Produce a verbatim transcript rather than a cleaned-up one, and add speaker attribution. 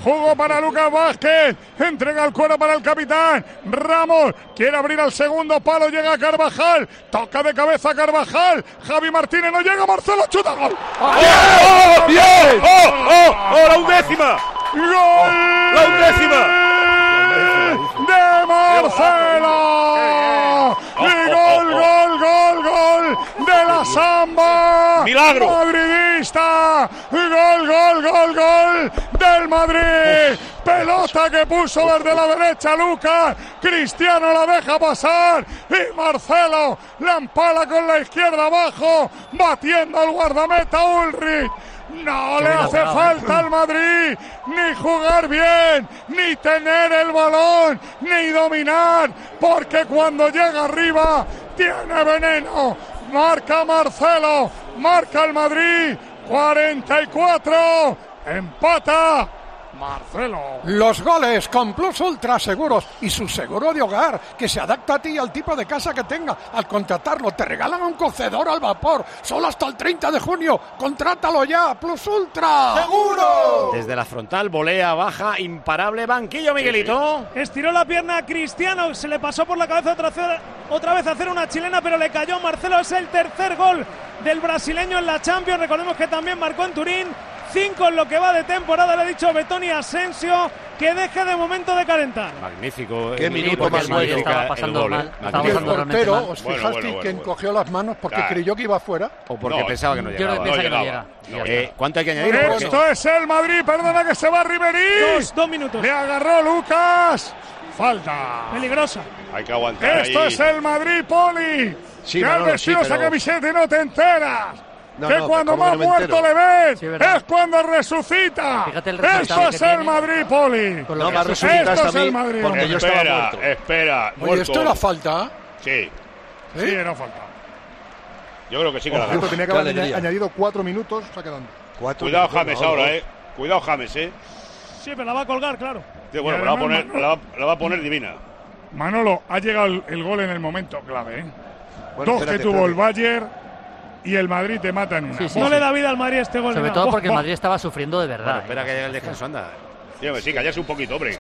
Speaker 1: jugó para Lucas Vázquez, entrega el cuero para el capitán. Ramos quiere abrir al segundo palo, llega Carvajal, toca de cabeza Carvajal. Javi Martínez no llega, Marcelo chuta, gol.
Speaker 2: ¡Oh, oh, bien! ¡Oh, oh, oh, la undécima!
Speaker 1: ¡Gol!
Speaker 2: ¡La undécima!
Speaker 1: ¡De Marcelo! ¡Y gol, gol, gol, gol! ¡De la Samba!
Speaker 2: ¡Milagro!
Speaker 1: ¡Madridista! ¡Gol, gol, gol, gol! ¡Del Madrid! Pelota que puso desde la derecha Lucas. Cristiano la deja pasar. Y Marcelo la empala con la izquierda abajo, batiendo al guardameta Ulrich. No le hace falta al Madrid ni jugar bien, ni tener el balón, ni dominar, porque cuando llega arriba tiene veneno. Marca Marcelo, marca el Madrid, cuarenta y cuatro, empata Marcelo.
Speaker 3: Los goles con Plus Ultra Seguros y su seguro de hogar, que se adapta a ti y al tipo de casa que tenga. Al contratarlo te regalan un cocedor al vapor, solo hasta el treinta de junio. ¡Contrátalo ya! ¡Plus Ultra!
Speaker 4: ¡Seguro!
Speaker 2: Desde la frontal, volea, baja, imparable, banquillo, Miguelito.
Speaker 5: Estiró la pierna a Cristiano, se le pasó por la cabeza otra, otra vez a hacer una chilena, pero le cayó Marcelo. Es el tercer gol del brasileño en la Champions. Recordemos que también marcó en Turín. Cinco en lo que va de temporada. Le ha dicho Betoni Asensio que deje de momento de calentar.
Speaker 2: Magnífico.
Speaker 4: Qué minuto más bueno.
Speaker 6: Estaba pasando
Speaker 2: el gol,
Speaker 6: mal.
Speaker 2: ¿eh?
Speaker 6: Estaba
Speaker 3: Y el
Speaker 6: pasando realmente
Speaker 3: portero,
Speaker 6: mal.
Speaker 3: ¿os
Speaker 2: Bueno,
Speaker 3: fijasteis
Speaker 2: bueno, bueno,
Speaker 3: que
Speaker 2: bueno.
Speaker 3: encogió las manos porque
Speaker 2: Claro.
Speaker 3: creyó que iba fuera?
Speaker 2: O porque
Speaker 4: No,
Speaker 2: pensaba que no
Speaker 6: Yo
Speaker 2: llegaba.
Speaker 6: creo que piensa
Speaker 2: No
Speaker 6: que no
Speaker 2: llegaba.
Speaker 6: llega.
Speaker 2: No,
Speaker 6: Ya
Speaker 2: eh,
Speaker 6: está.
Speaker 2: ¿Cuánto hay que añadir? Porque-
Speaker 1: Esto es el Madrid, perdona que se va Ribery.
Speaker 5: Dos, dos minutos.
Speaker 1: Le agarró Lucas. Falta.
Speaker 5: Peligrosa.
Speaker 2: Hay que aguantar
Speaker 1: Esto
Speaker 2: ahí.
Speaker 1: es el Madrid, Poli.
Speaker 4: Sí,
Speaker 1: que has
Speaker 4: Manolo,
Speaker 1: vestido
Speaker 4: sí,
Speaker 1: esa
Speaker 4: pero-
Speaker 1: camiseta y no te enteras.
Speaker 4: No,
Speaker 1: que
Speaker 4: no,
Speaker 1: cuando
Speaker 4: ¿cómo
Speaker 1: más
Speaker 4: que no me
Speaker 1: muerto
Speaker 4: entero?
Speaker 1: le ves,
Speaker 6: Sí, es verdad.
Speaker 1: es cuando resucita.
Speaker 6: Fíjate el resultado
Speaker 1: Esto
Speaker 6: que
Speaker 1: es el
Speaker 6: tiene.
Speaker 1: Madrid, Poli.
Speaker 6: Con lo
Speaker 4: No
Speaker 6: que
Speaker 4: me
Speaker 6: hace-
Speaker 4: resucitaste
Speaker 1: Esto
Speaker 4: a
Speaker 1: es el
Speaker 4: mí
Speaker 1: Madrid.
Speaker 4: porque yo estaba
Speaker 2: Espera,
Speaker 4: muerto.
Speaker 2: espera.
Speaker 3: Oye,
Speaker 2: muerto.
Speaker 3: esto era falta.
Speaker 2: Sí,
Speaker 1: Sí, no falta.
Speaker 2: yo creo que sí que la
Speaker 7: Por cierto,
Speaker 2: gana.
Speaker 7: tenía que
Speaker 4: Qué
Speaker 7: haber
Speaker 4: alegría.
Speaker 7: añadido cuatro minutos, o sea, quedan.
Speaker 4: Cuatro
Speaker 2: Cuidado
Speaker 4: minutos,
Speaker 2: James
Speaker 4: no,
Speaker 2: ahora,
Speaker 4: no.
Speaker 2: eh. Cuidado James, eh.
Speaker 5: Sí, pero la va a colgar, claro.
Speaker 2: Sí, bueno,
Speaker 1: Y
Speaker 2: la va, a
Speaker 1: además,
Speaker 2: poner,
Speaker 1: Manolo-
Speaker 2: la, va, la va a poner divina.
Speaker 1: Manolo, ha llegado el, el gol en el momento clave, ¿eh?
Speaker 4: Bueno,
Speaker 1: Dos
Speaker 4: espérate,
Speaker 1: que tuvo el
Speaker 4: espérate.
Speaker 1: Bayern y el Madrid te mata en una.
Speaker 6: Sí, sí,
Speaker 5: No
Speaker 6: sí.
Speaker 5: le da vida al Madrid este gol.
Speaker 6: Sobre
Speaker 5: ni
Speaker 6: todo
Speaker 5: nada.
Speaker 6: porque el
Speaker 5: Buah,
Speaker 6: Madrid estaba sufriendo de verdad.
Speaker 2: Bueno, espera que llegue el descanso, anda. Sí, hombre, sí, callarse un poquito, hombre.